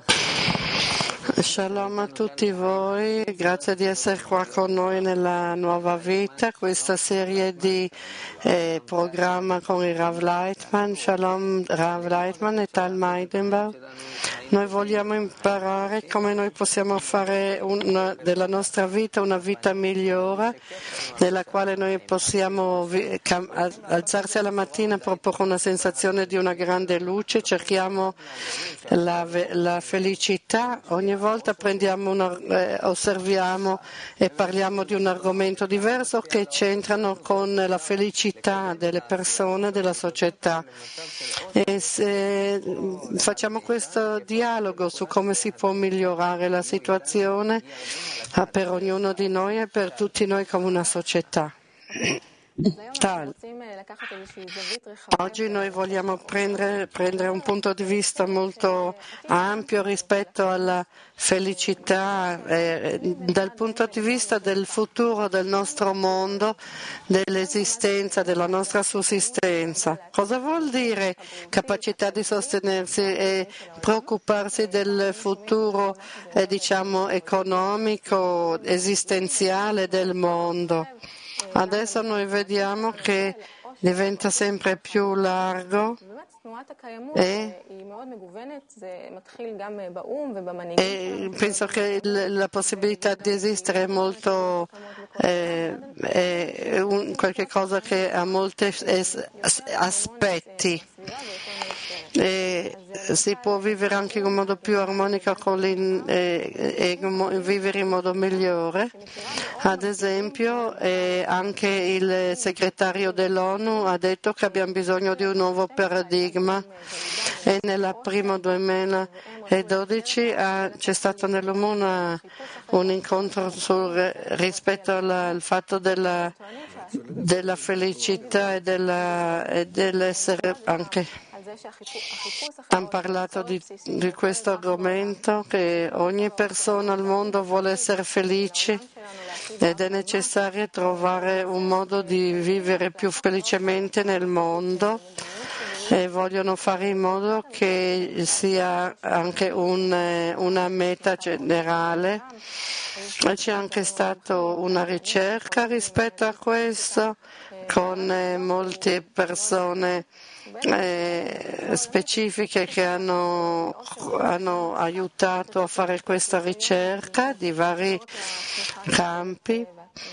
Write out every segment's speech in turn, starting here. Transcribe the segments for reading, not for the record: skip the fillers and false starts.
Shalom a tutti voi, grazie di essere qua con noi nella nuova vita, questa serie di programma con il Rav Leitman. Shalom Rav Leitman e Tal Meidenbach. Noi vogliamo imparare come noi possiamo fare della nostra vita una vita migliore, nella quale noi possiamo alzarsi alla mattina proprio con una sensazione di una grande luce, cerchiamo la felicità. Ogni volta osserviamo e parliamo di un argomento diverso che c'entrano con la felicità delle persone, della società. E se facciamo questo dialogo su come si può migliorare la situazione per ognuno di noi e per tutti noi come una società. Oggi noi vogliamo prendere un punto di vista molto ampio rispetto alla felicità dal punto di vista del futuro del nostro mondo, dell'esistenza, della nostra sussistenza. Cosa vuol dire capacità di sostenersi e preoccuparsi del futuro economico, esistenziale del mondo? Adesso noi vediamo che diventa sempre più largo e penso che la possibilità di esistere è qualche cosa che ha molti aspetti. E si può vivere anche in un modo più armonico e vivere in modo migliore. Ad esempio, anche il segretario dell'ONU ha detto che abbiamo bisogno di un nuovo paradigma e nella prima 2012 c'è stato nell'ONU un incontro rispetto al fatto della felicità e dell'essere anche. Hanno parlato di questo argomento che ogni persona al mondo vuole essere felice ed è necessario trovare un modo di vivere più felicemente nel mondo e vogliono fare in modo che sia anche una meta generale. C'è anche stata una ricerca rispetto a questo con molte persone specifiche che hanno aiutato a fare questa ricerca di vari campi.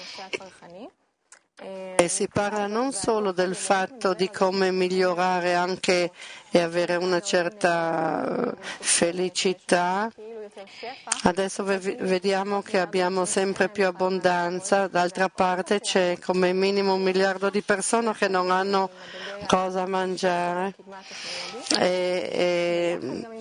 E si parla non solo del fatto di come migliorare anche e avere una certa felicità. Adesso vediamo che abbiamo sempre più abbondanza, d'altra parte c'è come minimo 1 miliardo di persone che non hanno cosa mangiare e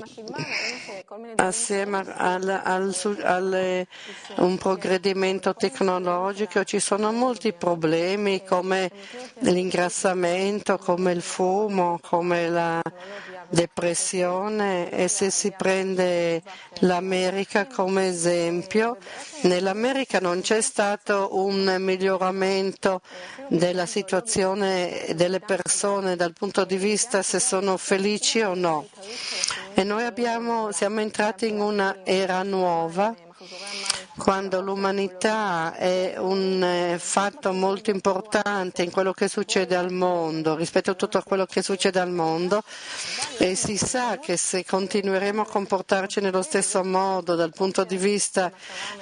assieme a un progredimento tecnologico ci sono molti problemi come l'ingrassamento, come il fumo, come la depressione e se si prende l'America come esempio, nell'America non c'è stato un miglioramento della situazione delle persone dal punto di vista se sono felici o no. E noi siamo entrati in una era nuova quando l'umanità è un fatto molto importante in quello che succede al mondo, rispetto a tutto quello che succede al mondo, e si sa che se continueremo a comportarci nello stesso modo dal punto di vista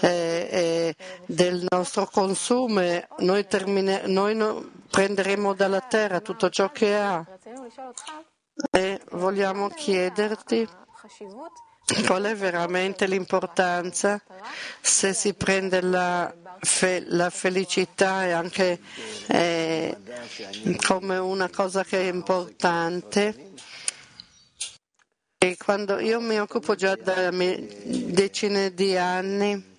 del nostro consumo, noi prenderemo dalla terra tutto ciò che ha e vogliamo chiederti qual è veramente l'importanza se si prende la felicità e anche come una cosa che è importante. E quando io mi occupo già da decine di anni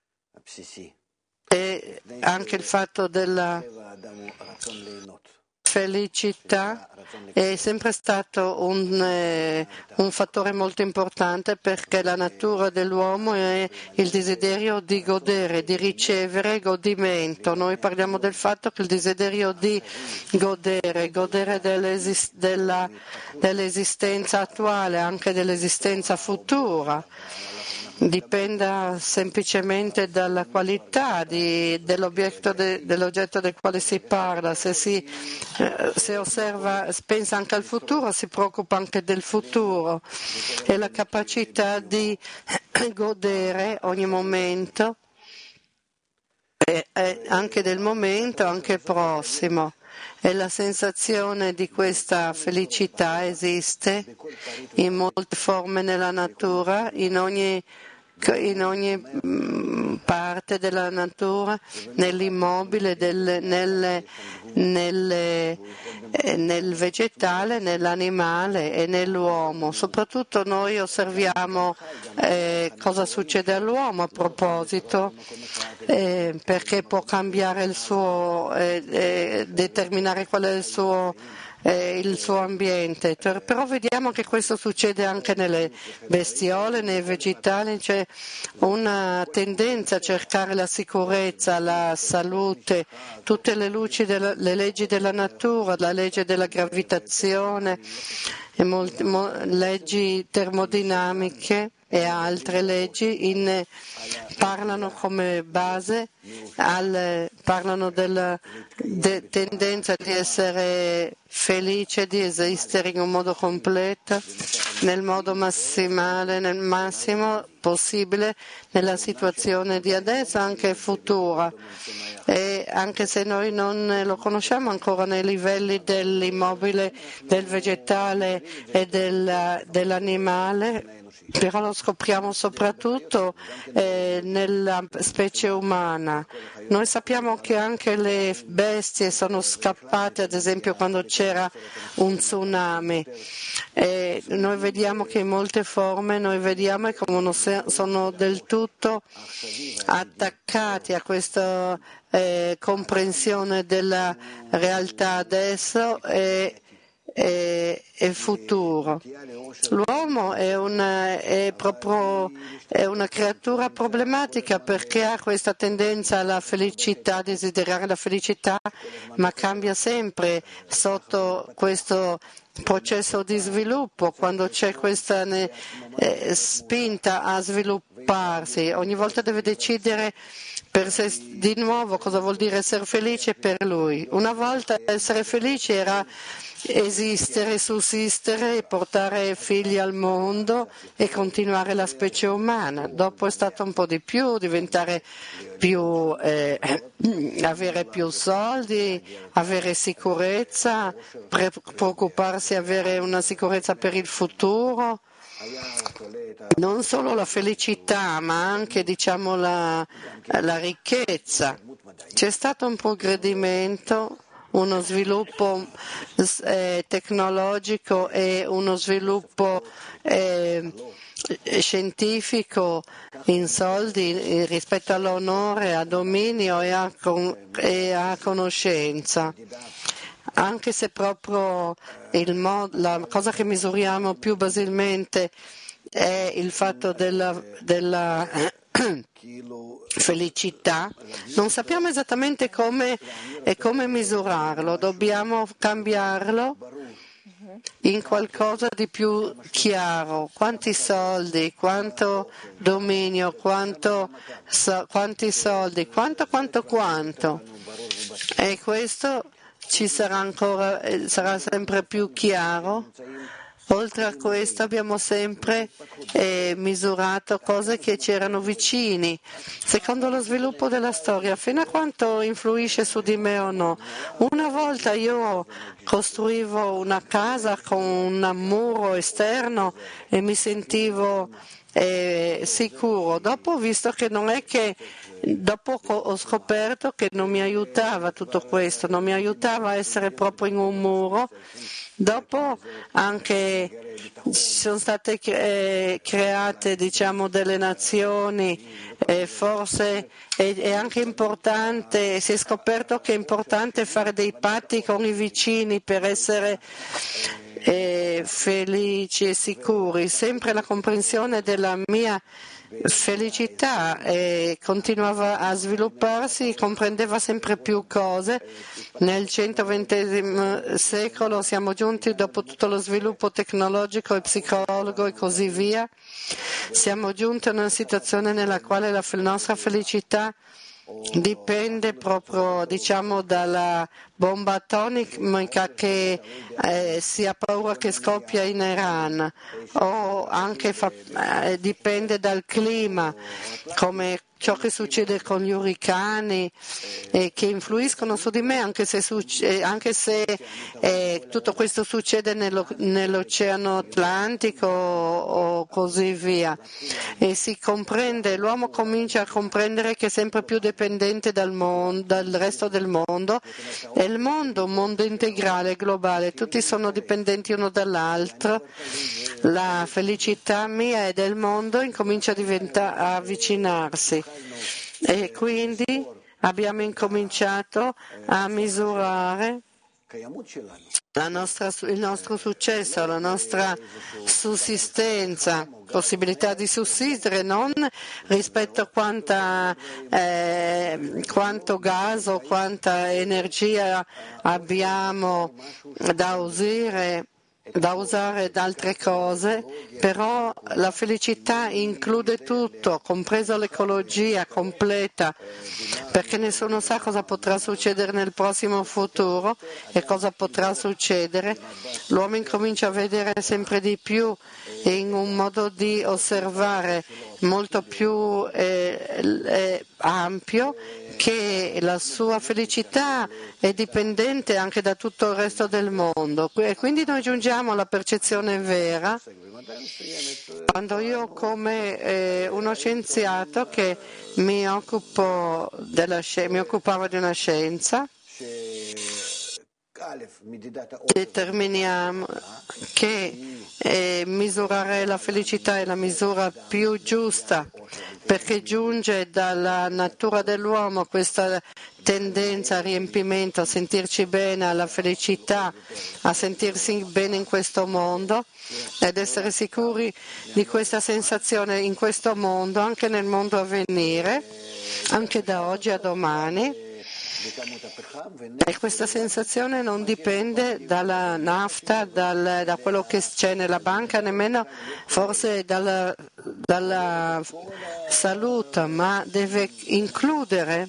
e anche il fatto felicità è sempre stato un fattore molto importante perché la natura dell'uomo è il desiderio di godere, di ricevere godimento. Noi parliamo del fatto che il desiderio di godere dell'esistenza attuale, anche dell'esistenza futura, dipenda semplicemente dalla qualità dell'oggetto del quale si parla. Se osserva, pensa anche al futuro, si preoccupa anche del futuro e la capacità di godere ogni momento, anche del momento, anche prossimo. E la sensazione di questa felicità esiste in molte forme nella natura, in ogni parte della natura, nell'immobile, nel vegetale, nell'animale e nell'uomo. Soprattutto noi osserviamo cosa succede all'uomo a proposito, perché può cambiare il suo, determinare qual è il suo ambiente, però vediamo che questo succede anche nelle bestiole, nei vegetali, c'è una tendenza a cercare la sicurezza, la salute, tutte le leggi della natura, la legge della gravitazione, leggi termodinamiche e altre leggi parlano come base, parlano della tendenza di essere felice, di esistere in un modo completo, nel modo massimale, nel massimo possibile, nella situazione di adesso, anche futura. E anche se noi non lo conosciamo ancora nei livelli dell'immobile, del vegetale e dell'animale, però lo scopriamo soprattutto nella specie umana. Noi sappiamo che anche le bestie sono scappate, ad esempio quando c'era un tsunami. Noi vediamo che in molte forme come sono del tutto attaccati a questa comprensione della realtà adesso e futuro. L'uomo è una creatura problematica perché ha questa tendenza alla felicità, a desiderare la felicità, ma cambia sempre sotto questo processo di sviluppo, quando c'è questa spinta a svilupparsi. Ogni volta deve decidere per sé di nuovo cosa vuol dire essere felice per lui. Una volta essere felice era esistere, sussistere e portare figli al mondo e continuare la specie umana. Dopo è stato un po' di più, diventare più, avere più soldi, avere sicurezza, preoccuparsi di avere una sicurezza per il futuro. Non solo la felicità, ma anche diciamo, la ricchezza. C'è stato un progredimento, uno sviluppo tecnologico e uno sviluppo scientifico in soldi rispetto all'onore, a dominio e a conoscenza. Anche se proprio la cosa che misuriamo più basilmente è il fatto della felicità, non sappiamo esattamente come misurarlo, dobbiamo cambiarlo in qualcosa di più chiaro. Quanti soldi, quanto dominio, quanti soldi, quanto. E questo ci sarà sarà sempre più chiaro. Oltre a questo abbiamo sempre misurato cose che c'erano vicini, secondo lo sviluppo della storia, fino a quanto influisce su di me o no. Una volta io costruivo una casa con un muro esterno e mi sentivo sicuro. Dopo ho visto che dopo ho scoperto che non mi aiutava tutto questo, non mi aiutava a essere proprio in un muro, Dopo anche sono state create delle nazioni, forse è anche importante, si è scoperto che è importante fare dei patti con i vicini per essere felici e sicuri. Sempre la comprensione della mia felicità continuava a svilupparsi, comprendeva sempre più cose. Nel 120 secolo siamo giunti, dopo tutto lo sviluppo tecnologico e psicologo e così via, siamo giunti a una situazione nella quale la nostra felicità dipende proprio dalla bomba atomica che si ha paura che scoppia in Iran, o anche dipende dal clima, come ciò che succede con gli uricani che influiscono su di me, anche se tutto questo succede nell'Oceano Atlantico o così via. E si comprende, l'uomo comincia a comprendere che è sempre più dipendente dal resto del mondo, e il mondo, un mondo integrale, globale, tutti sono dipendenti uno dall'altro. La felicità mia e del mondo incomincia a avvicinarsi, e quindi abbiamo incominciato a misurare il nostro successo, la nostra sussistenza, possibilità di sussistere non rispetto a quanto gas o quanta energia abbiamo da usare ed altre cose, però la felicità include tutto, compreso l'ecologia completa, perché nessuno sa cosa potrà succedere nel prossimo futuro e cosa potrà succedere. L'uomo incomincia a vedere sempre di più in un modo di osservare molto più ampio, che la sua felicità è dipendente anche da tutto il resto del mondo, e quindi noi giungiamo alla percezione vera quando io, come uno scienziato che mi occupavo di una scienza, determiniamo che misurare la felicità è la misura più giusta, perché giunge dalla natura dell'uomo questa tendenza al riempimento, a sentirci bene, alla felicità, a sentirsi bene in questo mondo ed essere sicuri di questa sensazione in questo mondo, anche nel mondo a venire, anche da oggi a domani. E questa sensazione non dipende dalla nafta, da quello che c'è nella banca, nemmeno forse dalla salute, ma deve includere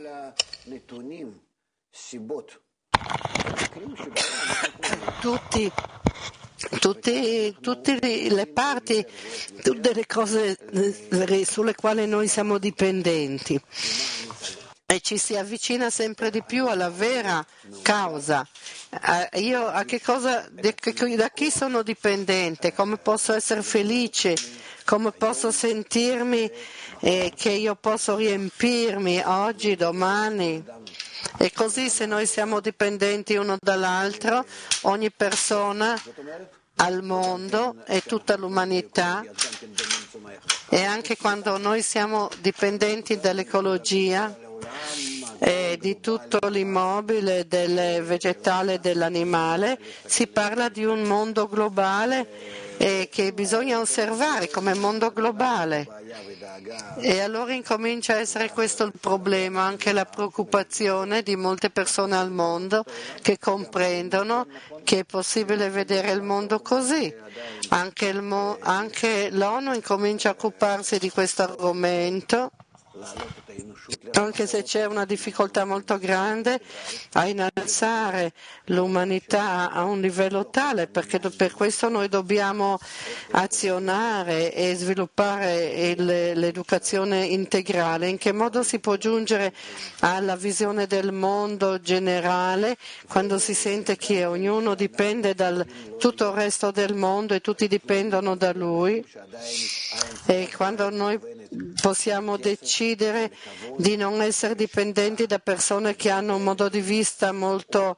tutte le parti, tutte le cose sulle quali noi siamo dipendenti. E ci si avvicina sempre di più alla vera causa. Io da chi sono dipendente? Come posso essere felice? Come posso sentirmi che io posso riempirmi oggi, domani? E così, se noi siamo dipendenti uno dall'altro, ogni persona al mondo e tutta l'umanità, e anche quando noi siamo dipendenti dall'ecologia, di tutto l'immobile, del vegetale e dell'animale, si parla di un mondo globale che bisogna osservare come mondo globale. E allora incomincia a essere questo il problema, anche la preoccupazione di molte persone al mondo che comprendono che è possibile vedere il mondo così. Anche l'ONU incomincia a occuparsi di questo argomento, anche se c'è una difficoltà molto grande a innalzare l'umanità a un livello tale, perché per questo noi dobbiamo azionare e sviluppare l'educazione integrale. In che modo si può giungere alla visione del mondo generale quando si sente che ognuno dipende da tutto il resto del mondo e tutti dipendono da lui, e quando noi possiamo decidere di non essere dipendenti da persone che hanno un modo di vista molto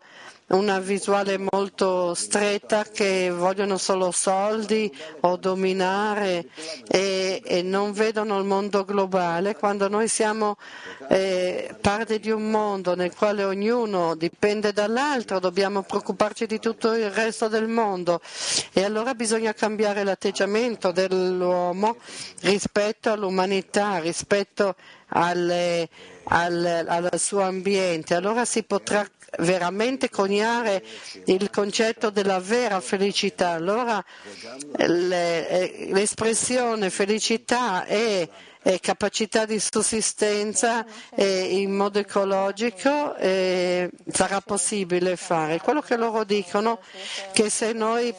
una visuale molto stretta che vogliono solo soldi o dominare e non vedono il mondo globale, quando noi siamo parte di un mondo nel quale ognuno dipende dall'altro, dobbiamo preoccuparci di tutto il resto del mondo e allora bisogna cambiare l'atteggiamento dell'uomo rispetto all'umanità, rispetto al suo ambiente, allora si potrà veramente coniare il concetto della vera felicità. Allora l'espressione felicità e capacità di sussistenza in modo ecologico sarà possibile fare. Quello che loro dicono è che se noi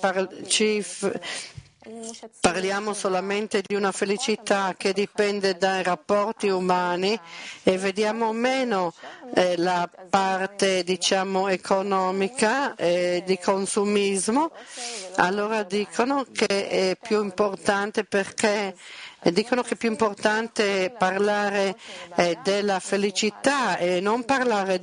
parliamo solamente di una felicità che dipende dai rapporti umani e vediamo meno la parte, diciamo, economica di consumismo, allora dicono che è più importante dicono che è più importante parlare della felicità e non parlare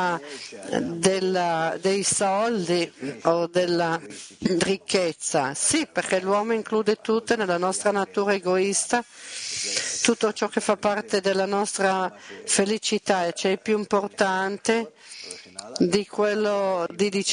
dei soldi o della ricchezza. Sì, perché l'uomo include tutto nella nostra natura egoista, tutto ciò che fa parte della nostra felicità e c'è più importante di quello di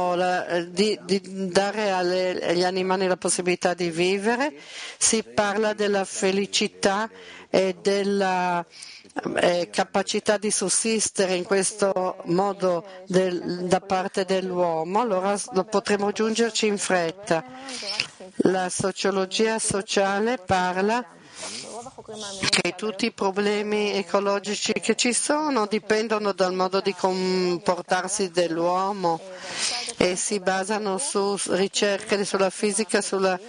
dare agli animali la possibilità di vivere. Si parla della felicità e della capacità di sussistere in questo modo da parte dell'uomo, allora lo potremo giungerci in fretta. La sociologia sociale parla che tutti i problemi ecologici che ci sono dipendono dal modo di comportarsi dell'uomo e si basano su ricerche sulla fisica,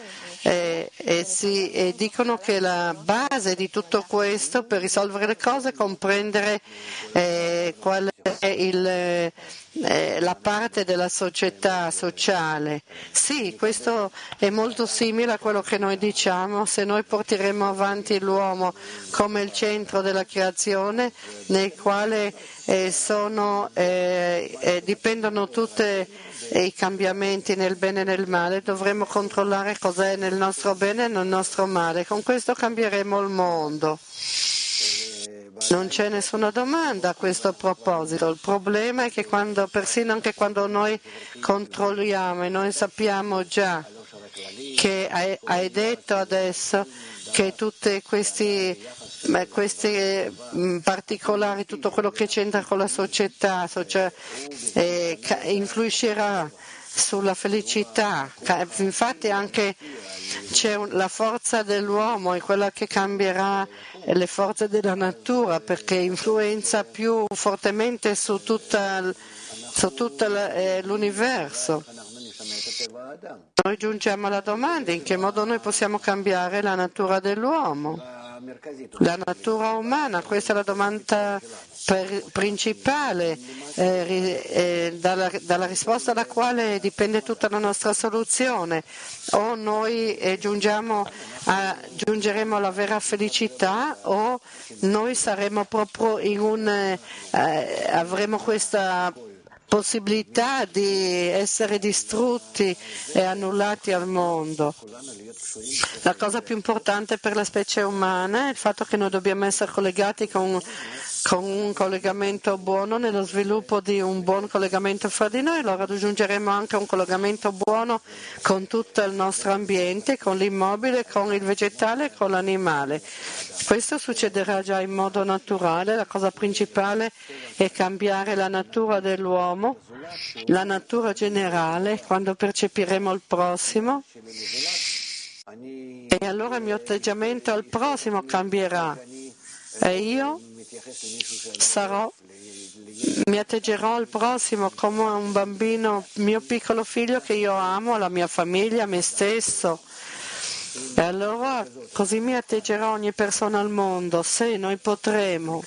e dicono che la base di tutto questo per risolvere le cose è comprendere qual è la parte della società sociale. Sì, questo è molto simile a quello che noi diciamo, se noi porteremo avanti l'uomo come il centro della creazione nel quale dipendono tutti i cambiamenti nel bene e nel male, dovremo controllare cos'è nel nostro bene e nel nostro male. Con questo cambieremo il mondo. Non c'è nessuna domanda a questo proposito. Il problema è che persino anche quando noi controlliamo e noi sappiamo già che hai detto adesso che tutti questi particolari, tutto quello che c'entra con la società, influiscerà sulla felicità. Infatti anche c'è la forza dell'uomo, è quella che cambierà le forze della natura perché influenza più fortemente su tutto l'universo. Noi giungiamo alla domanda in che modo noi possiamo cambiare la natura dell'uomo. La natura umana, questa è la domanda principale, dalla risposta alla quale dipende tutta la nostra soluzione. O noi giungeremo alla vera felicità o noi saremo proprio avremo questa possibilità di essere distrutti e annullati al mondo. La cosa più importante per la specie umana è il fatto che noi dobbiamo essere collegati con un collegamento buono nello sviluppo di un buon collegamento fra di noi, allora raggiungeremo anche un collegamento buono con tutto il nostro ambiente, con l'immobile, con il vegetale e con l'animale. Questo succederà già in modo naturale, la cosa principale è cambiare la natura dell'uomo, la natura generale, quando percepiremo il prossimo e allora il mio atteggiamento al prossimo cambierà e io mi atteggerò al prossimo come un bambino, mio piccolo figlio che io amo, la mia famiglia, me stesso. E allora così mi atteggerò ogni persona al mondo, se noi potremo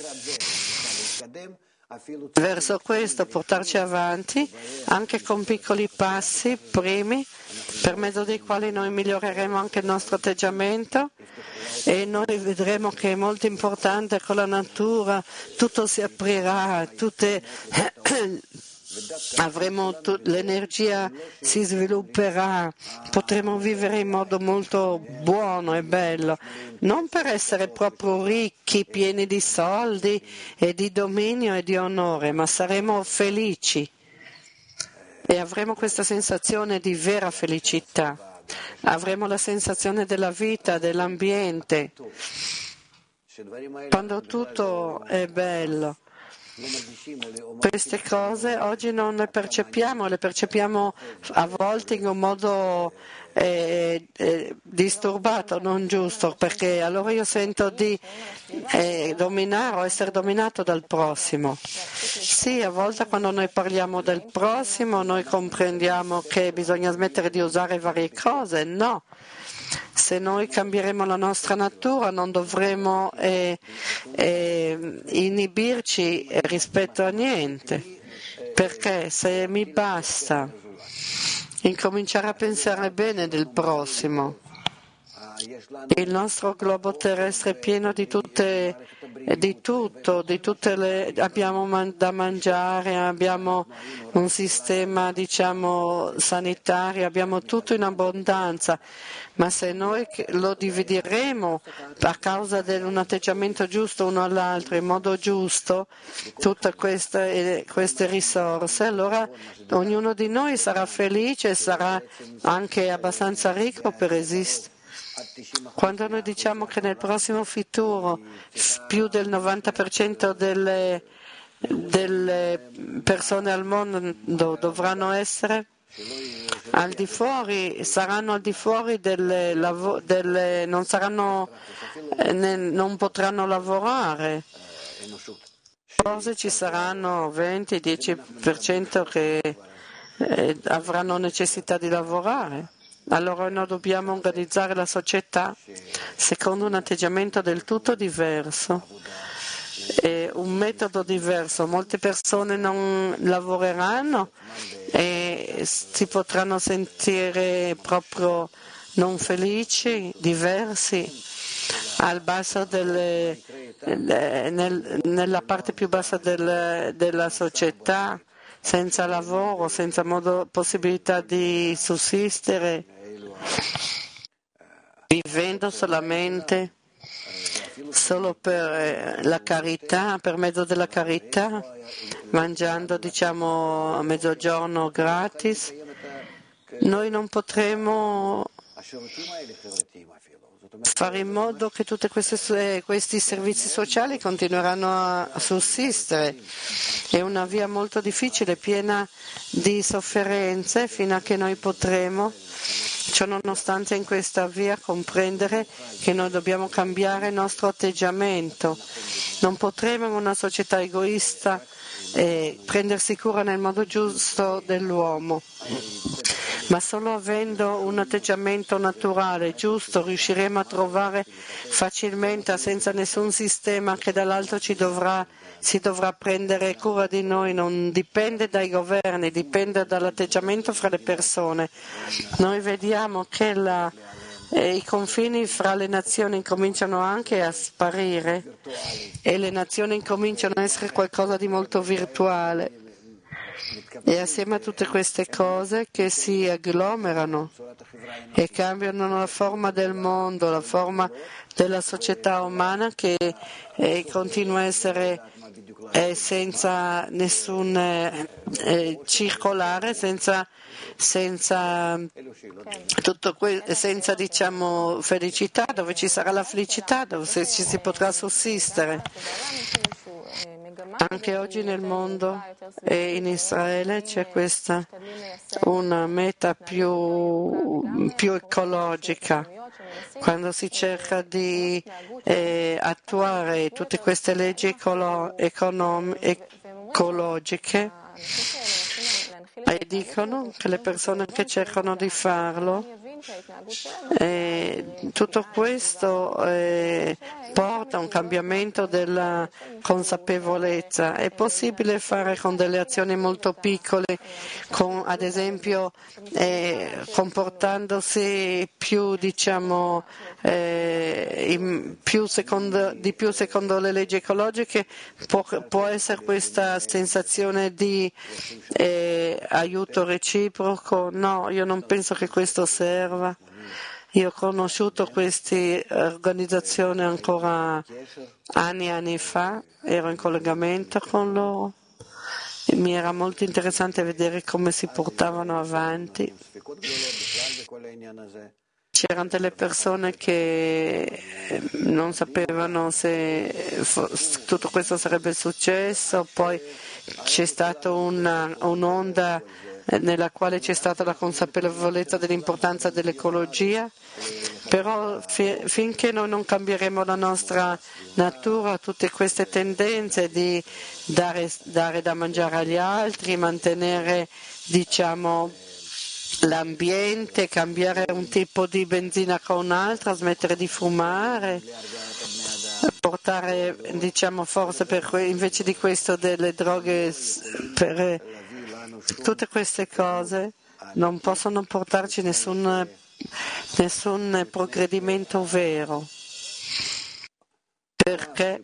verso questo portarci avanti anche con piccoli passi primi per mezzo dei quali noi miglioreremo anche il nostro atteggiamento e noi vedremo che è molto importante con la natura, tutto si aprirà, l'energia si svilupperà, potremo vivere in modo molto buono e bello, non per essere proprio ricchi, pieni di soldi e di dominio e di onore, ma saremo felici e avremo questa sensazione di vera felicità. Avremo la sensazione della vita, dell'ambiente, quando tutto è bello. Queste cose oggi non le percepiamo a volte in un modo disturbato, non giusto, perché allora io sento di dominare o essere dominato dal prossimo. Sì, a volte quando noi parliamo del prossimo noi comprendiamo che bisogna smettere di usare varie cose, no. Se noi cambieremo la nostra natura non dovremo inibirci rispetto a niente, perché se mi basta incominciare a pensare bene del prossimo. Il nostro globo terrestre è pieno di tutto, abbiamo da mangiare, abbiamo un sistema, sanitario, abbiamo tutto in abbondanza, ma se noi lo divideremo a causa di un atteggiamento giusto uno all'altro, in modo giusto, tutte queste risorse, allora ognuno di noi sarà felice e sarà anche abbastanza ricco per esistere. Quando noi diciamo che nel prossimo futuro più del 90% delle persone al mondo dovranno essere saranno al di fuori non potranno lavorare. Forse ci saranno 20-10% che avranno necessità di lavorare. Allora noi dobbiamo organizzare la società secondo un atteggiamento del tutto diverso e un metodo diverso. Molte persone non lavoreranno e si potranno sentire proprio non felici, diversi, nella parte più bassa della società, senza lavoro, senza possibilità di sussistere, vivendo solamente solo per la carità, per mezzo della carità, mangiando a mezzogiorno gratis. Noi non potremo fare in modo che tutti questi servizi sociali continueranno a sussistere. È una via molto difficile, piena di sofferenze, fino a che noi potremo, ciononostante in questa via, comprendere che noi dobbiamo cambiare il nostro atteggiamento. Non potremo in una società egoista prendersi cura nel modo giusto dell'uomo. Ma solo avendo un atteggiamento naturale, giusto, riusciremo a trovare facilmente, senza nessun sistema che dall'alto si dovrà prendere cura di noi, non dipende dai governi, dipende dall'atteggiamento fra le persone. Noi vediamo che i confini fra le nazioni incominciano anche a sparire e le nazioni incominciano a essere qualcosa di molto virtuale. E assieme a tutte queste cose che si agglomerano e cambiano la forma del mondo, la forma della società umana che continua a essere senza nessun circolare, senza felicità, dove ci sarà la felicità, dove ci si potrà sussistere. Anche oggi nel mondo e in Israele c'è una meta più ecologica, quando si cerca di attuare tutte queste leggi ecologiche e dicono che le persone che cercano di farlo Tutto questo porta a un cambiamento della consapevolezza. È possibile fare con delle azioni molto piccole, ad esempio comportandosi più, diciamo, di più secondo le leggi ecologiche, può essere questa sensazione di aiuto reciproco? No, io non penso che questo serva. Io ho conosciuto queste organizzazioni ancora anni e anni fa, ero in collegamento con loro. E mi era molto interessante vedere come si portavano avanti. C'erano delle persone che non sapevano se tutto questo sarebbe successo, poi c'è stata un'onda nella quale c'è stata la consapevolezza dell'importanza dell'ecologia, però finché noi non cambieremo la nostra natura, tutte queste tendenze di dare da mangiare agli altri, mantenere, diciamo, l'ambiente, cambiare un tipo di benzina con un'altra, smettere di fumare, portare, diciamo, forse invece di questo delle droghe, tutte queste cose non possono portarci nessun progredimento vero, perché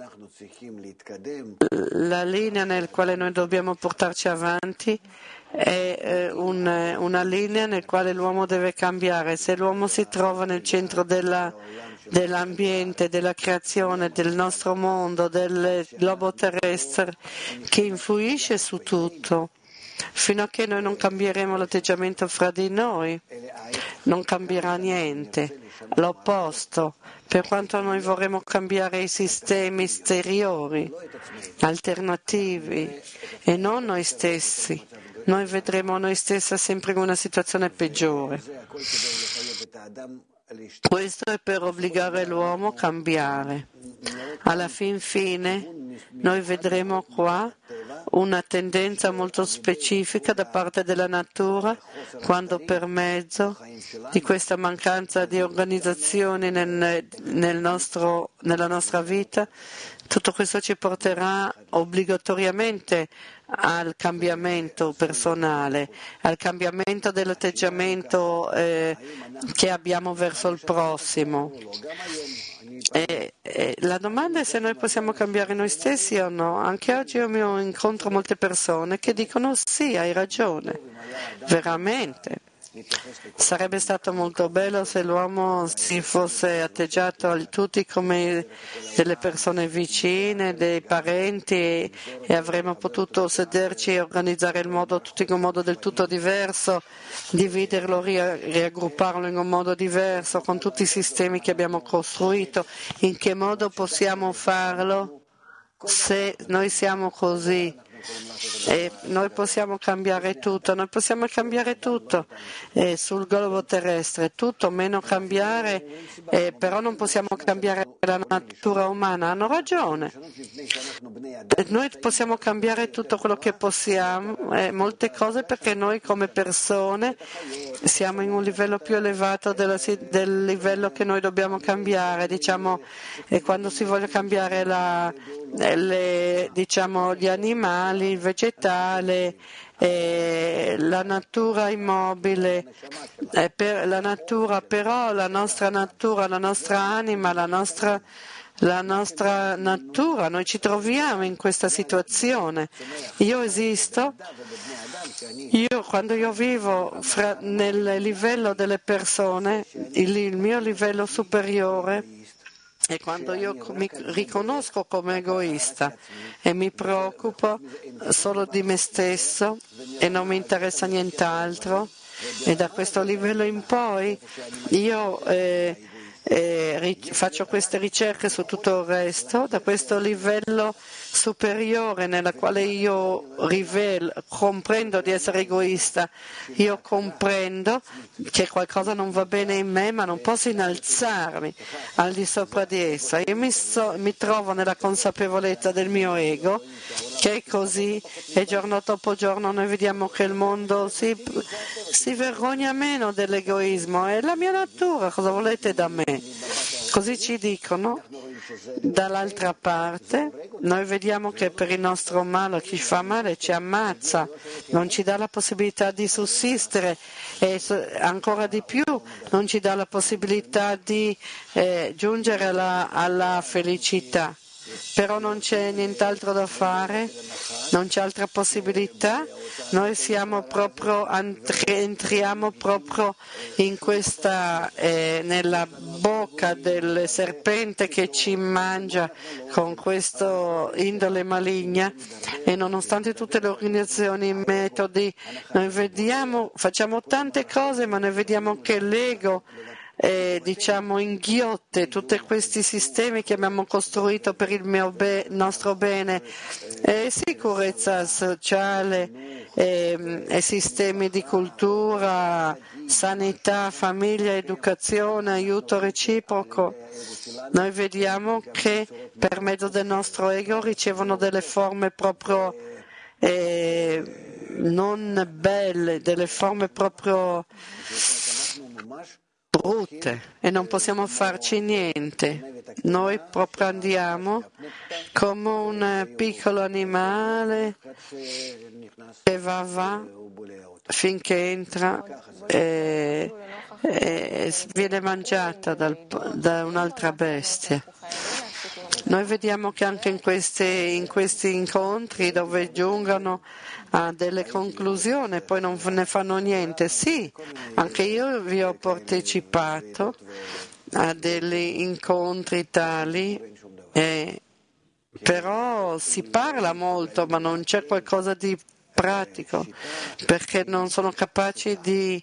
la linea nel quale noi dobbiamo portarci avanti è una linea nel quale l'uomo deve cambiare. Se l'uomo si trova nel centro dell'ambiente, della creazione, del nostro mondo, del globo terrestre, che influisce su tutto, fino a che noi non cambieremo l'atteggiamento fra di noi, non cambierà niente. L'opposto, per quanto noi vorremmo cambiare i sistemi esteriori, alternativi, e non noi stessi, noi vedremo noi stessi sempre in una situazione peggiore. Questo è per obbligare l'uomo a cambiare. Alla fine noi vedremo qua una tendenza molto specifica da parte della natura, quando per mezzo di questa mancanza di organizzazione nella nostra vita, tutto questo ci porterà obbligatoriamente al cambiamento personale, al cambiamento dell'atteggiamento che abbiamo verso il prossimo. La domanda è se noi possiamo cambiare noi stessi o no. Anche oggi io incontro molte persone che dicono sì, hai ragione, veramente. Sarebbe stato molto bello se l'uomo si fosse atteggiato a tutti come delle persone vicine, dei parenti e avremmo potuto sederci e organizzare il modo tutti in un modo del tutto diverso, dividerlo, riaggrupparlo in un modo diverso con tutti i sistemi che abbiamo costruito. In che modo possiamo farlo se noi siamo così? E noi possiamo cambiare tutto sul globo terrestre, tutto meno cambiare, però non possiamo cambiare la natura umana. Hanno ragione. Noi possiamo cambiare tutto quello che possiamo, molte cose, perché noi come persone siamo in un livello più elevato del livello che noi dobbiamo cambiare, diciamo, e quando si vuole cambiare gli animali, il vegetale, la natura immobile, la natura, però la nostra natura, la nostra anima, la nostra natura, noi ci troviamo in questa situazione. Io esisto, quando io vivo nel livello delle persone, il mio livello superiore, e quando io mi riconosco come egoista e mi preoccupo solo di me stesso e non mi interessa nient'altro, e da questo livello in poi io faccio queste ricerche su tutto il resto, da questo livello superiore nella quale io comprendo di essere egoista, io comprendo che qualcosa non va bene in me, ma non posso innalzarmi al di sopra di essa. Io mi trovo nella consapevolezza del mio ego, che è così, e giorno dopo giorno noi vediamo che il mondo si vergogna meno dell'egoismo. È la mia natura, cosa volete da me? Così ci dicono. Dall'altra parte noi vediamo che per il nostro male chi fa male ci ammazza, non ci dà la possibilità di sussistere e ancora di più non ci dà la possibilità di giungere alla felicità. Però non c'è nient'altro da fare, non c'è altra possibilità, noi entriamo proprio in nella bocca del serpente che ci mangia con questa indole maligna e nonostante tutte le organizzazioni, i metodi, noi facciamo tante cose ma noi vediamo che l'ego inghiotte tutti questi sistemi che abbiamo costruito per il nostro bene, sicurezza sociale, sistemi di cultura, sanità, famiglia, educazione, aiuto reciproco. Noi vediamo che per mezzo del nostro ego ricevono delle forme proprio non belle, delle forme proprio brutte e non possiamo farci niente. Noi proprio andiamo come un piccolo animale che va finché entra e viene mangiata da un'altra bestia. Noi vediamo che anche in questi incontri dove giungono a delle conclusioni poi non ne fanno niente. Sì, anche io vi ho partecipato a degli incontri tali, però si parla molto ma non c'è qualcosa di pratico perché non sono capaci di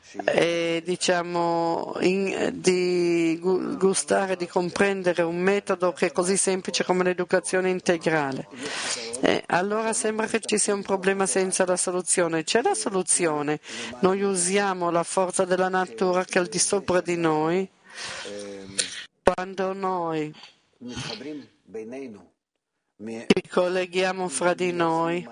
di gustare, di comprendere un metodo che è così semplice come l'educazione integrale. Allora sembra che ci sia un problema senza la soluzione. C'è la soluzione. Noi usiamo la forza della natura che è al di sopra di noi quando noi ci colleghiamo fra di noi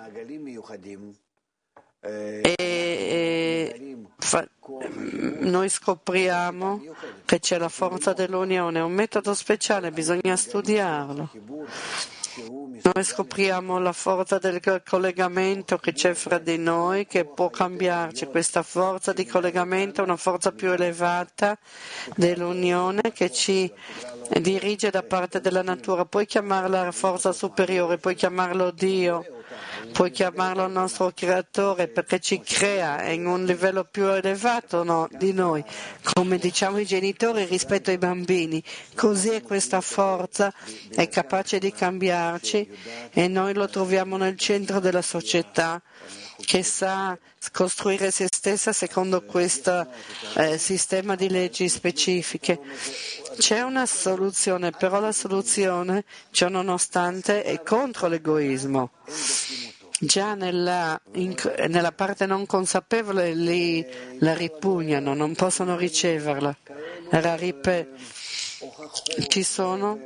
noi scopriamo che c'è la forza dell'unione, è un metodo speciale, bisogna studiarlo. Noi scopriamo la forza del collegamento che c'è fra di noi, che può cambiarci. Questa forza di collegamento è una forza più elevata dell'unione che ci dirige da parte della natura. Puoi chiamarla forza superiore, puoi chiamarlo Dio, puoi chiamarlo il nostro creatore perché ci crea in un livello più elevato di noi, come diciamo i genitori rispetto ai bambini. Così è questa forza, è capace di cambiarci e noi lo troviamo nel centro della società che sa costruire se stessa secondo questo sistema di leggi specifiche. C'è una soluzione, però la soluzione, ciononostante, è contro l'egoismo. Già nella parte non consapevole la ripugnano, non possono riceverla. Ci sono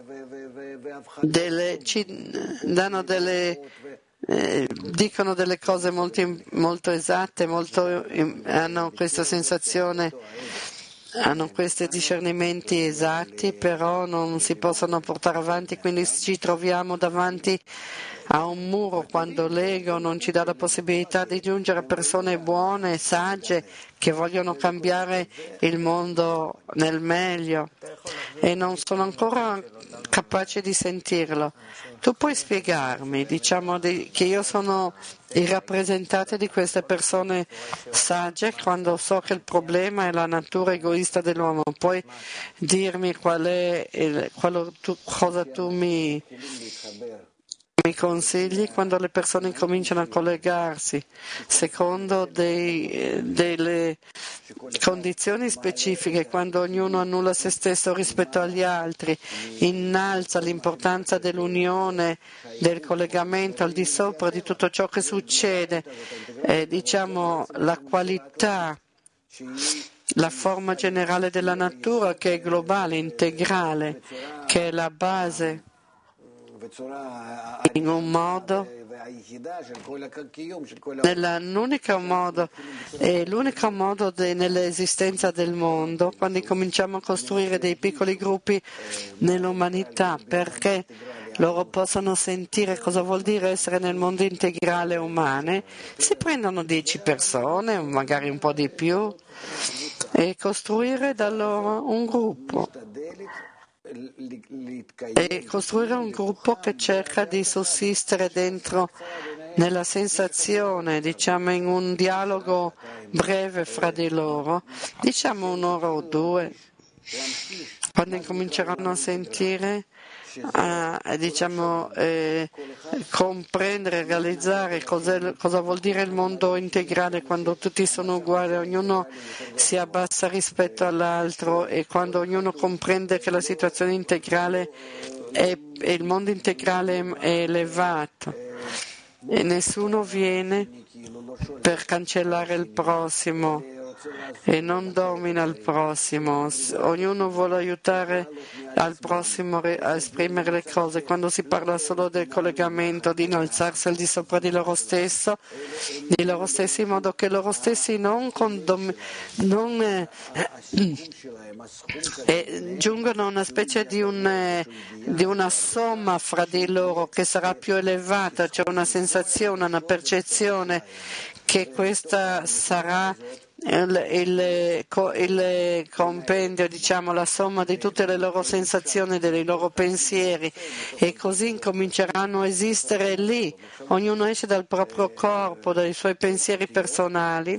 dicono delle cose molto esatte, hanno questa sensazione, hanno questi discernimenti esatti, però non si possono portare avanti, quindi ci troviamo davanti a un muro quando l'ego non ci dà la possibilità di giungere a persone buone, sagge, che vogliono cambiare il mondo nel meglio e non sono ancora capace di sentirlo. Tu puoi spiegarmi, che io sono il rappresentante di queste persone sagge quando so che il problema è la natura egoista dell'uomo. Puoi dirmi cosa tu mi i consigli quando le persone cominciano a collegarsi secondo delle condizioni specifiche, quando ognuno annulla se stesso rispetto agli altri, innalza l'importanza dell'unione, del collegamento al di sopra di tutto ciò che succede, la qualità, la forma generale della natura che è globale, integrale, che è la base in un modo, l'unico modo nell'esistenza del mondo, quando cominciamo a costruire dei piccoli gruppi nell'umanità, perché loro possano sentire cosa vuol dire essere nel mondo integrale umane, si prendono 10 persone, magari un po' di più, e costruire da loro un gruppo. E costruire un gruppo che cerca di sussistere dentro nella sensazione, in un dialogo breve fra di loro, un'ora o due, quando incominceranno a sentire, comprendere, realizzare cosa vuol dire il mondo integrale quando tutti sono uguali, ognuno si abbassa rispetto all'altro e quando ognuno comprende che la situazione integrale e il mondo integrale è elevato e nessuno viene per cancellare il prossimo e non domina il prossimo, ognuno vuole aiutare al prossimo a esprimere le cose. Quando si parla solo del collegamento, di innalzarsi al di sopra di loro stessi, in modo che loro stessi giungono a una specie di una somma fra di loro che sarà più elevata, c'è una sensazione, una percezione che questa sarà il compendio, la somma di tutte le loro sensazioni, dei loro pensieri, e così incominceranno a esistere lì. Ognuno esce dal proprio corpo, dai suoi pensieri personali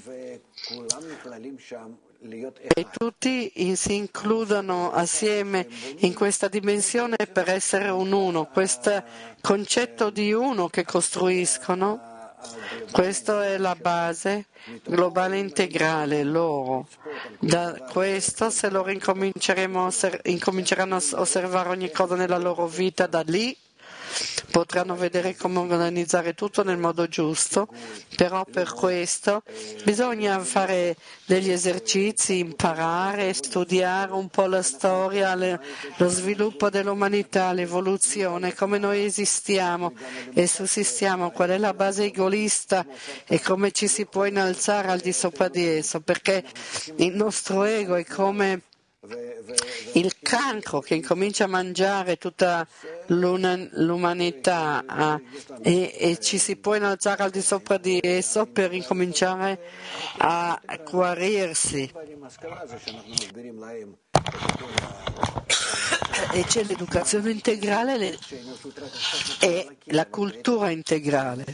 e tutti si includono assieme in questa dimensione per essere un uno, questo concetto di uno che costruiscono. Questa è la base globale integrale loro. Da questo, se loro incominceranno a osservare ogni cosa nella loro vita da lì, potranno vedere come organizzare tutto nel modo giusto, però per questo bisogna fare degli esercizi, imparare, studiare un po' la storia, lo sviluppo dell'umanità, l'evoluzione, come noi esistiamo e sussistiamo, qual è la base egoista e come ci si può innalzare al di sopra di esso, perché il nostro ego è come il cancro che incomincia a mangiare tutta l'umanità e ci si può innalzare al di sopra di esso per incominciare a guarirsi. E c'è l'educazione integrale e la cultura integrale.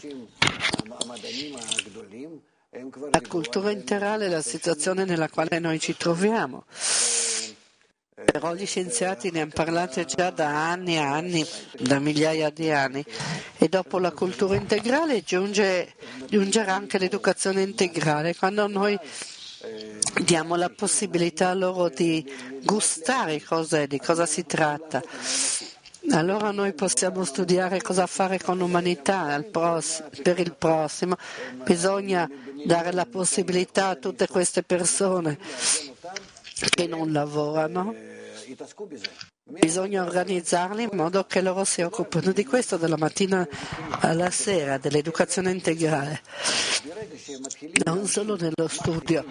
La cultura integrale è la situazione nella quale noi ci troviamo. Però gli scienziati ne hanno parlato già da anni e anni, da migliaia di anni, e dopo la cultura integrale giungerà anche l'educazione integrale, quando noi diamo la possibilità loro di gustare cos'è, di cosa si tratta. Allora noi possiamo studiare cosa fare con l'umanità per il prossimo. Bisogna dare la possibilità a tutte queste persone che non lavorano. Bisogna organizzarli in modo che loro si occupino di questo dalla mattina alla sera, dell'educazione integrale, non solo nello studio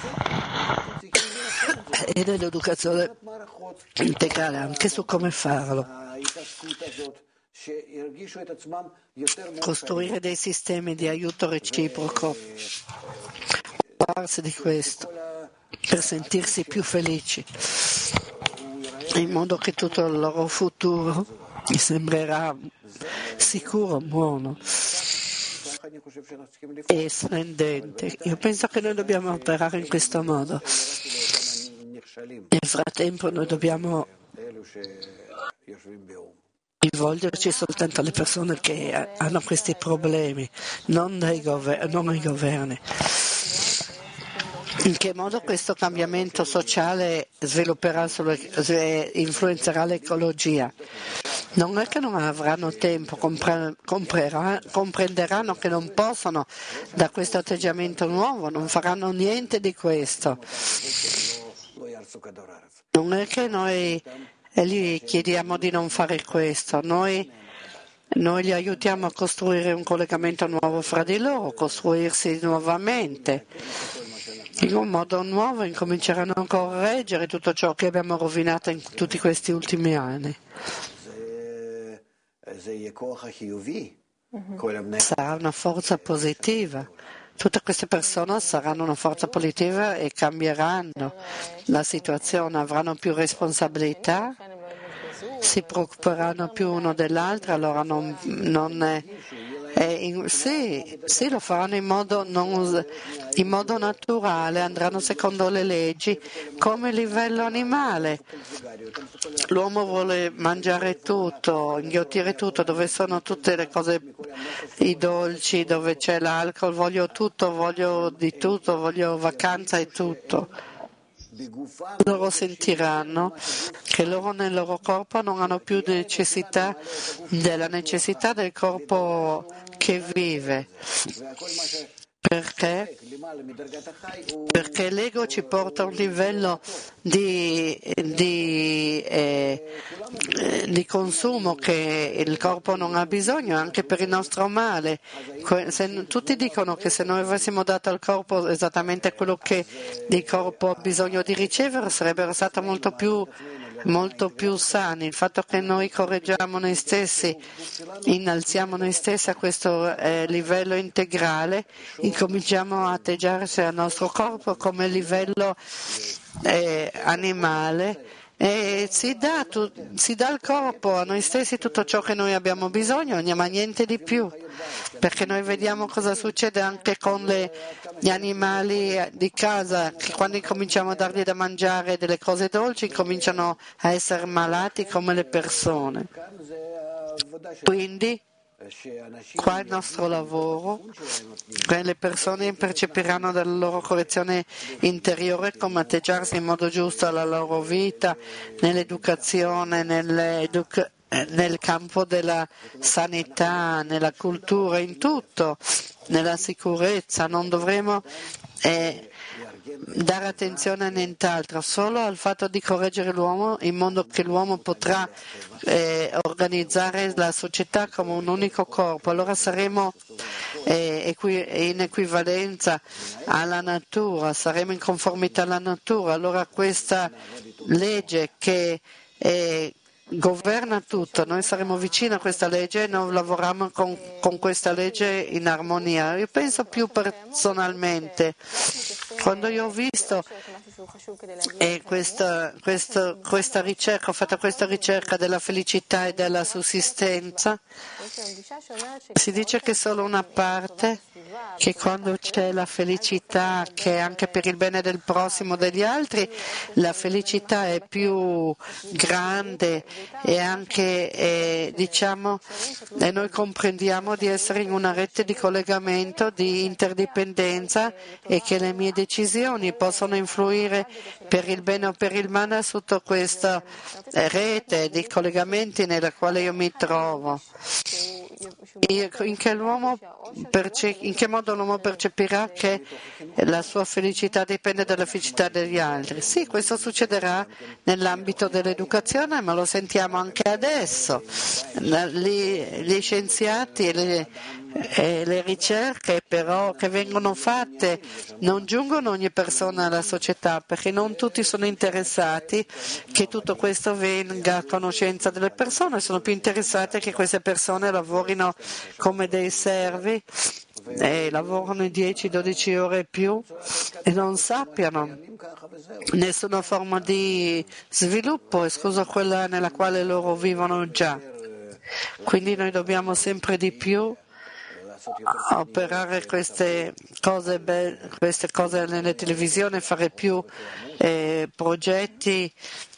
e nell'educazione integrale, anche su come farlo. Costruire dei sistemi di aiuto reciproco, occuparsi di questo per sentirsi più felici, in modo che tutto il loro futuro mi sembrerà sicuro, buono e splendente. Io penso che noi dobbiamo operare in questo modo. Nel frattempo noi dobbiamo rivolgerci soltanto alle persone che hanno questi problemi, non ai governi. In che modo questo cambiamento sociale influenzerà l'ecologia? Non è che non avranno tempo, comprenderanno che non possono da questo atteggiamento nuovo, non faranno niente di questo. Non è che noi gli chiediamo di non fare questo, noi li aiutiamo a costruire un collegamento nuovo fra di loro, costruirsi nuovamente. In un modo nuovo incominceranno a correggere tutto ciò che abbiamo rovinato in tutti questi ultimi anni. Sarà una forza positiva. Tutte queste persone saranno una forza positiva e cambieranno la situazione, avranno più responsabilità, si preoccuperanno più uno dell'altro, allora sì, lo faranno in modo naturale, andranno secondo le leggi come livello animale. L'uomo vuole mangiare tutto, inghiottire tutto, dove sono tutte le cose, i dolci, dove c'è l'alcol, voglio tutto, voglio di tutto, voglio vacanza e tutto. Loro sentiranno che loro nel loro corpo non hanno più necessità del corpo che vive. Perché l'ego ci porta a un livello di consumo che il corpo non ha bisogno, anche per il nostro male. Tutti dicono che se noi avessimo dato al corpo esattamente quello che il corpo ha bisogno di ricevere, sarebbero stati molto più sani. Il fatto che noi correggiamo noi stessi, innalziamo noi stessi a questo livello integrale, incominciamo a atteggiarsi al nostro corpo come livello animale e si dà al corpo, a noi stessi tutto ciò che noi abbiamo bisogno, ma niente di più, perché noi vediamo cosa succede anche con gli animali di casa, che quando incominciamo a dargli da mangiare delle cose dolci cominciano a essere malati come le persone. Quindi qua è il nostro lavoro, le persone percepiranno dalla loro correzione interiore come atteggiarsi in modo giusto alla loro vita, nell'educazione, nel campo della sanità, nella cultura, in tutto, nella sicurezza. Non dovremo dare attenzione a nient'altro, solo al fatto di correggere l'uomo in modo che l'uomo potrà organizzare la società come un unico corpo. Allora saremo in equivalenza alla natura, saremo in conformità alla natura. Allora questa legge che governa tutto, noi saremo vicini a questa legge e noi lavoriamo con questa legge in armonia. Io penso più personalmente, quando io ho visto questa ricerca, ho fatto questa ricerca della felicità e della sussistenza, si dice che solo una parte, che quando c'è la felicità, che anche per il bene del prossimo degli altri, la felicità è più grande e anche e noi comprendiamo di essere in una rete di collegamento, di interdipendenza e che le mie decisioni possono influire per il bene o per il male su tutta questa rete di collegamenti nella quale io mi trovo. In che modo l'uomo percepirà che la sua felicità dipende dalla felicità degli altri? Sì, questo succederà nell'ambito dell'educazione, ma lo sentiamo anche adesso. Gli scienziati e le ricerche però che vengono fatte non giungono ogni persona alla società, perché non tutti sono interessati che tutto questo venga a conoscenza delle persone, sono più interessati che queste persone lavorino come dei servi e lavorano 10-12 ore più e non sappiano nessuna forma di sviluppo, esclusa quella nella quale loro vivono già. Quindi noi dobbiamo sempre di più operare queste cose nelle televisioni, fare più progetti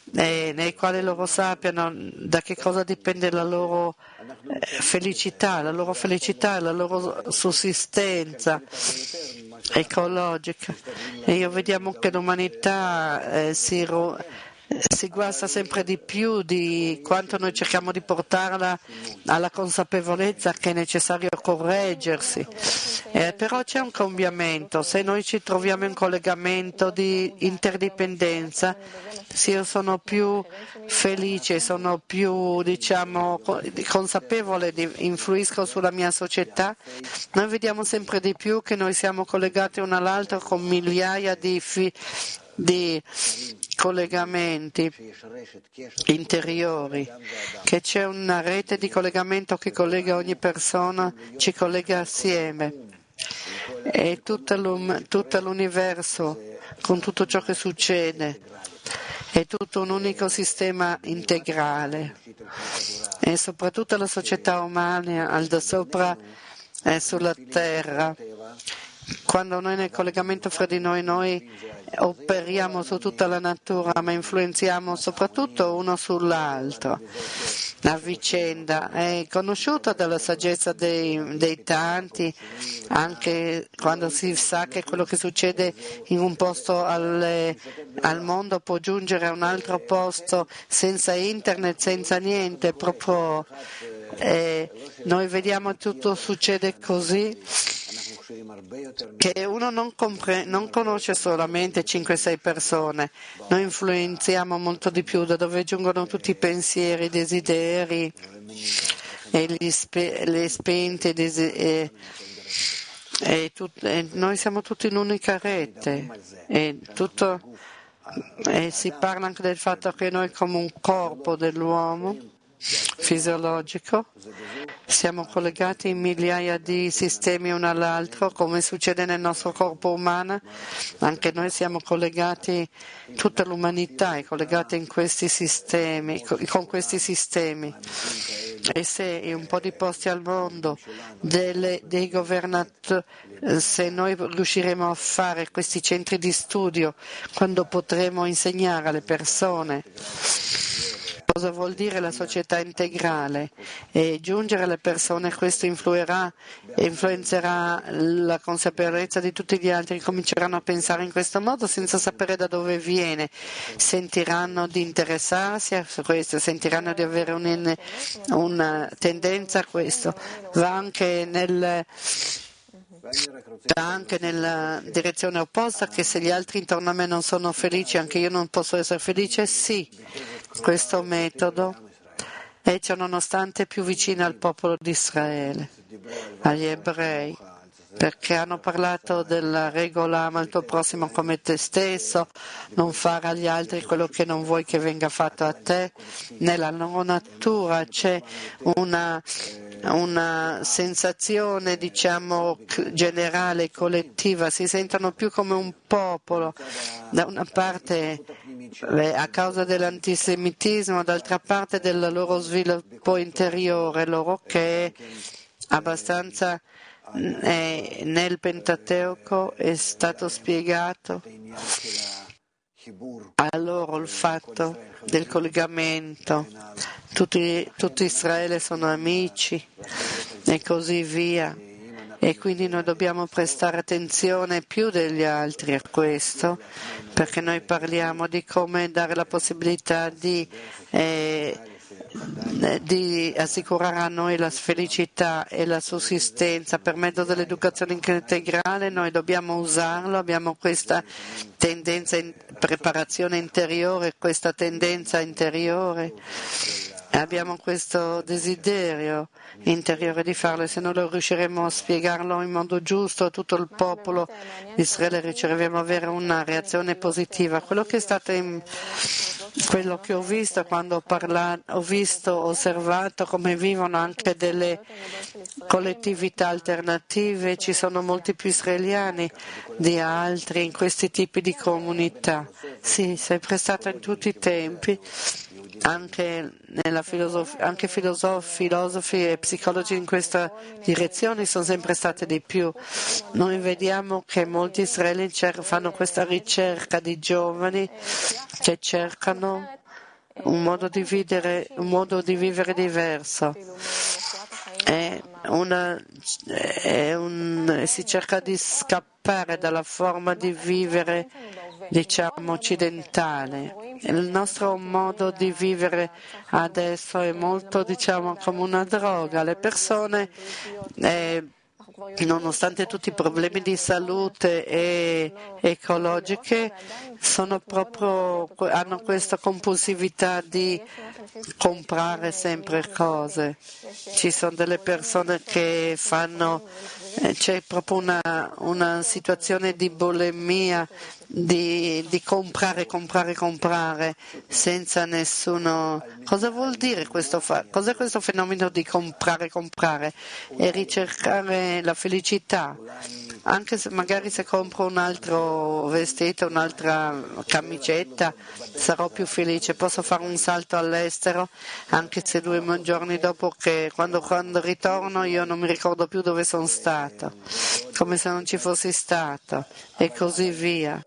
nei quali loro sappiano da che cosa dipende la loro felicità, la loro felicità e la loro sussistenza ecologica. E io vediamo che l'umanità si guasta sempre di più di quanto noi cerchiamo di portarla alla consapevolezza che è necessario correggersi. Però c'è un cambiamento, se noi ci troviamo in collegamento di interdipendenza, se io sono più felice, sono più consapevole, influisco sulla mia società, noi vediamo sempre di più che noi siamo collegati uno all'altro con migliaia di collegamenti interiori, che c'è una rete di collegamento che collega ogni persona, ci collega assieme. E tutto l'universo, con tutto ciò che succede, è tutto un unico sistema integrale. E soprattutto la società umana al di sopra e sulla terra. Quando noi nel collegamento fra di noi operiamo su tutta la natura, ma influenziamo soprattutto uno sull'altro. La vicenda è conosciuta dalla saggezza dei tanti, anche quando si sa che quello che succede in un posto al mondo può giungere a un altro posto senza internet, senza niente, proprio noi vediamo tutto succede così che uno non conosce solamente 5-6 persone, noi influenziamo molto di più da dove giungono tutti i pensieri, i desideri e le spinte e noi siamo tutti in un'unica rete e si parla anche del fatto che noi come un corpo dell'uomo fisiologico siamo collegati in migliaia di sistemi uno all'altro, come succede nel nostro corpo umano, anche noi siamo collegati, tutta l'umanità è collegata in questi sistemi, con questi sistemi. E se in un po' di posti al mondo dei governatori, se noi riusciremo a fare questi centri di studio, quando potremo insegnare alle persone cosa vuol dire la società integrale e giungere alle persone, questo influenzerà la consapevolezza di tutti gli altri che cominceranno a pensare in questo modo senza sapere da dove viene, sentiranno di interessarsi a questo, sentiranno di avere una tendenza a questo, va anche nella direzione opposta, che se gli altri intorno a me non sono felici, anche io non posso essere felice, sì, questo metodo è ciò nonostante più vicino al popolo di Israele, agli ebrei, perché hanno parlato della regola ama il tuo prossimo come te stesso, non fare agli altri quello che non vuoi che venga fatto a te. Nella loro natura c'è una sensazione, generale, collettiva, si sentono più come un popolo, da una parte a causa dell'antisemitismo, d'altra parte del loro sviluppo interiore, loro che è abbastanza nel Pentateuco è stato spiegato a loro il fatto del collegamento, tutti Israele sono amici e così via. E quindi noi dobbiamo prestare attenzione più degli altri a questo, perché noi parliamo di come dare la possibilità di assicurare a noi la felicità e la sussistenza per mezzo dell'educazione integrale. Noi dobbiamo usarlo, abbiamo questa tendenza, preparazione interiore, questa tendenza interiore. Abbiamo questo desiderio interiore di farlo e se non lo riusciremo a spiegarlo in modo giusto a tutto il popolo di Israele riusciremo ad avere una reazione positiva. Quello che ho visto quando ho osservato come vivono anche delle collettività alternative, ci sono molti più israeliani di altri in questi tipi di comunità. Sì, sempre stato in tutti i tempi. Anche filosofi e psicologi in questa direzione sono sempre stati di più. Noi vediamo che molti israeliani fanno questa ricerca di giovani che cercano un modo di vivere diverso. Si cerca di scappare dalla forma di vivere, diciamo, occidentale. Il nostro modo di vivere adesso è molto, diciamo, come una droga. Le persone, nonostante tutti i problemi di salute e ecologiche, hanno questa compulsività di comprare sempre cose. Ci sono delle persone che c'è proprio una situazione di bulimia, di comprare, senza nessuno. Cosa vuol dire questo? Cos'è questo fenomeno di comprare e ricercare la felicità? Anche se magari se compro un altro vestito, un'altra camicetta, sarò più felice. Posso fare un salto all'estero, anche se 2 giorni dopo quando ritorno io non mi ricordo più dove sono stato, come se non ci fossi stato, e così via.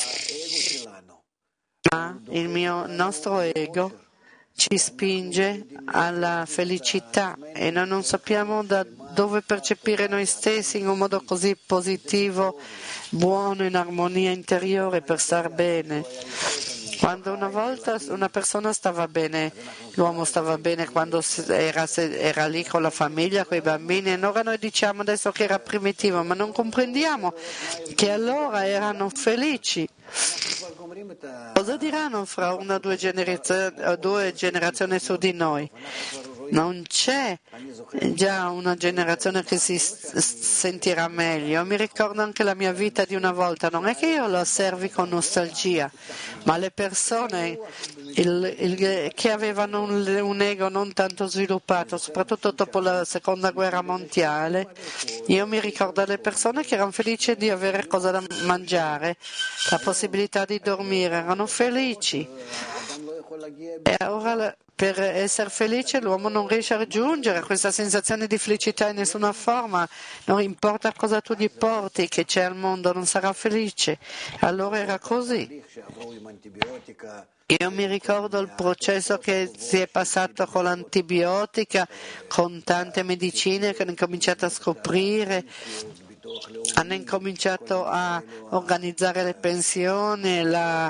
Ma il nostro ego ci spinge alla felicità e noi non sappiamo da dove percepire noi stessi in un modo così positivo, buono, in armonia interiore per star bene. Quando una volta una persona stava bene, l'uomo stava bene quando era lì con la famiglia, con i bambini, e ora noi diciamo adesso che era primitivo, ma non comprendiamo che allora erano felici. Cosa diranno fra 1 o 2 generazioni su di noi? Non c'è già una generazione che si sentirà meglio. Mi ricordo anche la mia vita di una volta, non è che io la osservi con nostalgia, ma le persone che avevano un ego non tanto sviluppato, soprattutto dopo la seconda guerra mondiale, io mi ricordo le persone che erano felici di avere cosa da mangiare, la possibilità di dormire, erano felici. E ora per essere felice l'uomo non riesce a raggiungere questa sensazione di felicità in nessuna forma, non importa cosa tu gli porti che c'è al mondo, non sarà felice. Allora era così. Io mi ricordo il processo che si è passato con l'antibiotica, con tante medicine che hanno incominciato a scoprire. Hanno incominciato a organizzare le pensioni,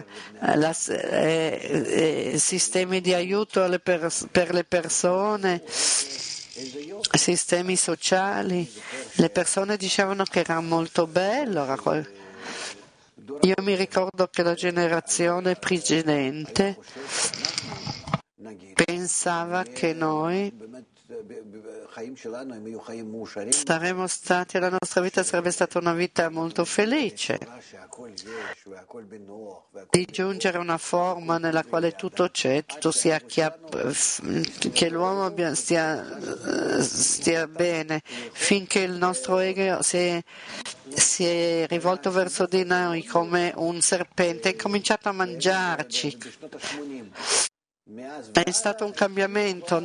sistemi di aiuto per le persone, sistemi sociali. Le persone dicevano che era molto bello. Io mi ricordo che la generazione precedente pensava che noi saremmo stati, la nostra vita sarebbe stata una vita molto felice, di giungere a una forma nella quale tutto c'è, tutto sia che l'uomo stia bene, finché il nostro ego si è rivolto verso di noi come un serpente e ha cominciato a mangiarci. È stato un cambiamento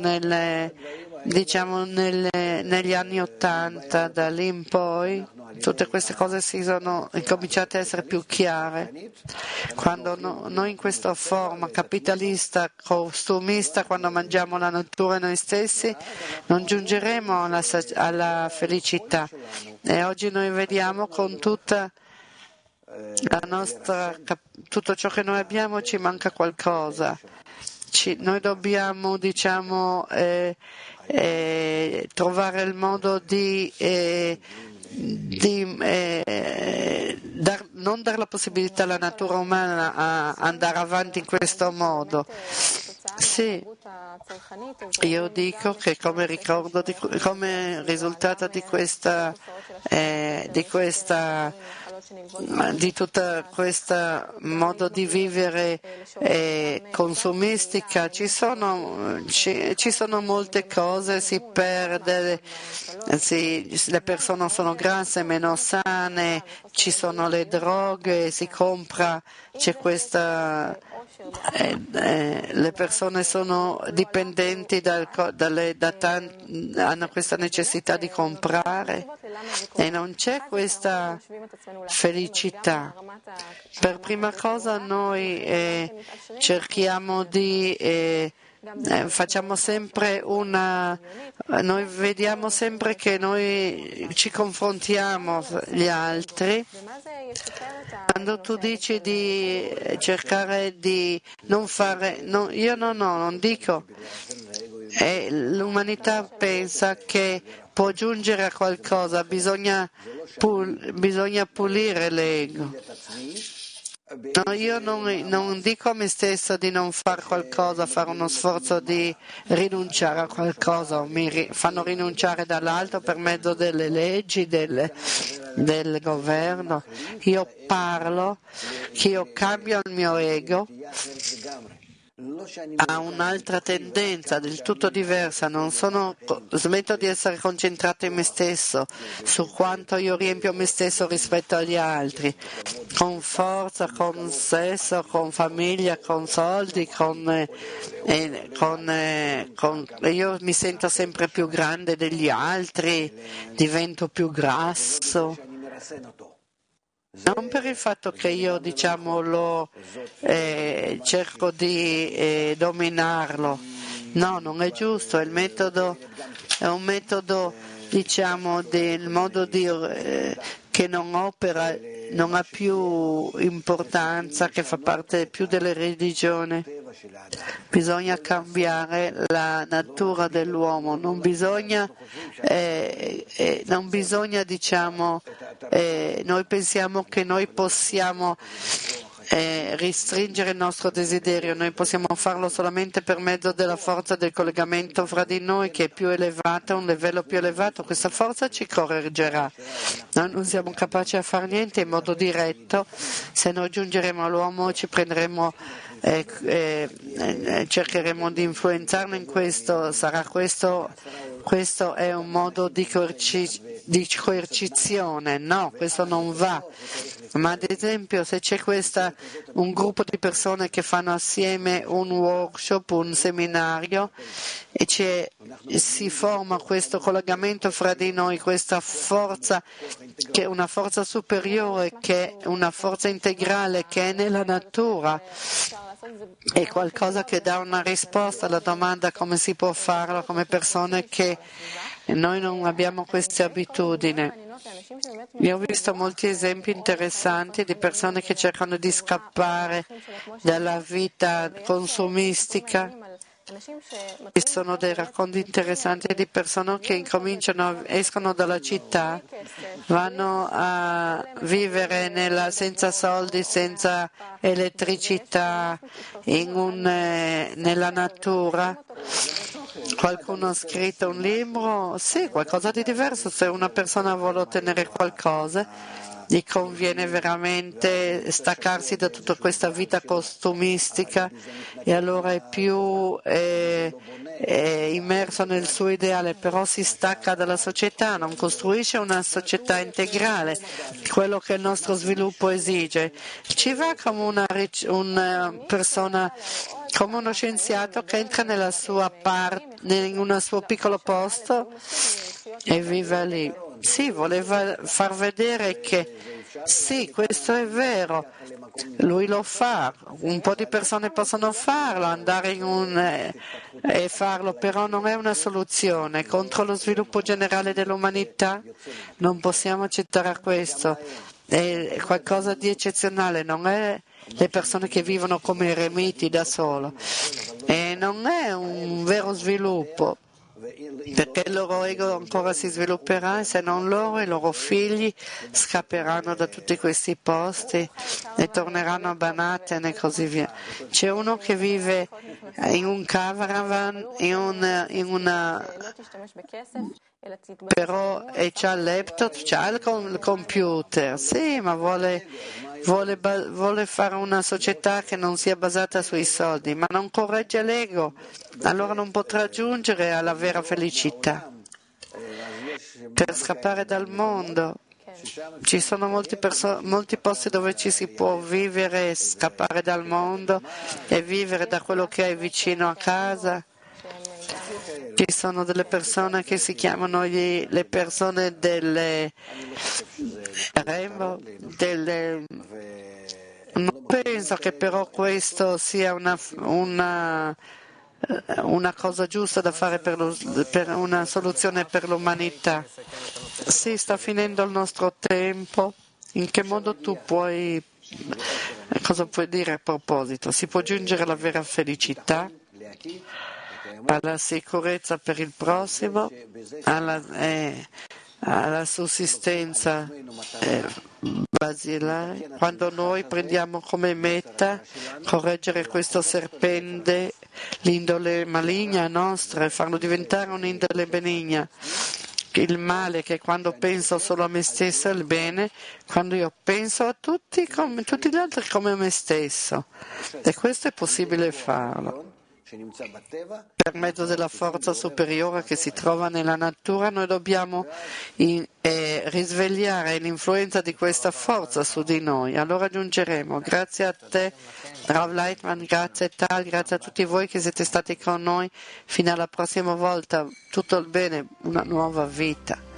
negli anni '80, da lì in poi tutte queste cose si sono incominciate a essere più chiare. Quando noi in questa forma capitalista, costumista, quando mangiamo la natura e noi stessi, non giungeremo alla felicità. E oggi noi vediamo con tutta tutto ciò che noi abbiamo ci manca qualcosa. Noi dobbiamo, diciamo, trovare il modo non dare la possibilità alla natura umana a andare avanti in questo modo. Sì, io dico che come risultato di tutta questa modo di vivere consumistica ci sono molte cose, si perde, le persone sono grasse, meno sane, ci sono le droghe, si compra, c'è questa le persone sono dipendenti hanno questa necessità di comprare e non c'è questa felicità. Per prima cosa noi cerchiamo di facciamo sempre noi vediamo sempre che noi ci confrontiamo gli altri. Quando tu dici di cercare di non fare, io non dico, l'umanità pensa che può giungere a qualcosa, bisogna pulire l'ego. No, io non dico a me stesso di non fare qualcosa, fare uno sforzo di rinunciare a qualcosa, o mi fanno rinunciare dall'alto per mezzo delle leggi, del governo. Io parlo che io cambio il mio ego, ha un'altra tendenza del tutto diversa, smetto di essere concentrato in me stesso, su quanto io riempio me stesso rispetto agli altri, con forza, con sesso, con famiglia, con soldi, io mi sento sempre più grande degli altri, divento più grasso. Non per il fatto che io cerco di dominarlo, no, non è giusto, è un metodo del modo che non opera, non ha più importanza, che fa parte più della religione. Bisogna cambiare la natura dell'uomo, non bisogna noi pensiamo che noi possiamo restringere il nostro desiderio, noi possiamo farlo solamente per mezzo della forza del collegamento fra di noi che è più elevata, un livello più elevato, questa forza ci correggerà. Noi non siamo capaci a fare niente in modo diretto, se noi giungeremo all'uomo ci prenderemo cercheremo di influenzarlo in questo, questo è un modo di coercizione, no, questo non va. Ma ad esempio se c'è un gruppo di persone che fanno assieme un workshop, un seminario e si forma questo collegamento fra di noi, questa forza che è una forza superiore, che è una forza integrale che è nella natura, è qualcosa che dà una risposta alla domanda come si può farlo come persone che noi non abbiamo queste abitudini. Io ho visto molti esempi interessanti di persone che cercano di scappare dalla vita consumistica. Ci sono dei racconti interessanti di persone che escono dalla città, vanno a vivere senza soldi, senza elettricità, nella natura. Qualcuno ha scritto un libro? Sì, qualcosa di diverso. Se una persona vuole ottenere qualcosa, gli conviene veramente staccarsi da tutta questa vita costumistica e allora è più immerso nel suo ideale, però si stacca dalla società, non costruisce una società integrale, quello che il nostro sviluppo esige. Ci va come una persona, come uno scienziato che entra in un suo piccolo posto e vive lì. Sì, voleva far vedere che sì, questo è vero, lui lo fa, un po' di persone possono farlo, andare e farlo, però non è una soluzione. Contro lo sviluppo generale dell'umanità non possiamo accettare questo, è qualcosa di eccezionale, non è le persone che vivono come eremiti da solo e non è un vero sviluppo. Perché il loro ego ancora si svilupperà e se non loro i loro figli scapperanno da tutti questi posti e torneranno a Banaten e così via. C'è uno che vive in un caravan, però c'ha il laptop, c'ha il computer, sì, ma vuole fare una società che non sia basata sui soldi, ma non corregge l'ego, allora non potrà giungere alla vera felicità. Per scappare dal mondo Ci sono molti posti dove ci si può vivere, scappare dal mondo e vivere da quello che hai vicino a casa. Ci sono delle persone che si chiamano le persone delle Rainbow, non penso che però questo sia una cosa giusta da fare per una soluzione per l'umanità. Sì, sta finendo il nostro tempo. In che modo cosa puoi dire a proposito? Si può giungere alla vera felicità, alla sicurezza per il prossimo, alla sussistenza basilare, quando noi prendiamo come meta correggere questo serpente, l'indole maligna nostra, e farlo diventare un'indole benigna. Il male che quando penso solo a me stesso è il bene, quando io penso a tutti gli altri come a me stesso. E questo è possibile farlo. Per mezzo della forza superiore che si trova nella natura, noi dobbiamo risvegliare l'influenza di questa forza su di noi. Allora giungeremo. Grazie a te, Rav Leitman, grazie a Tal, grazie a tutti voi che siete stati con noi. Fino alla prossima volta. Tutto il bene, una nuova vita.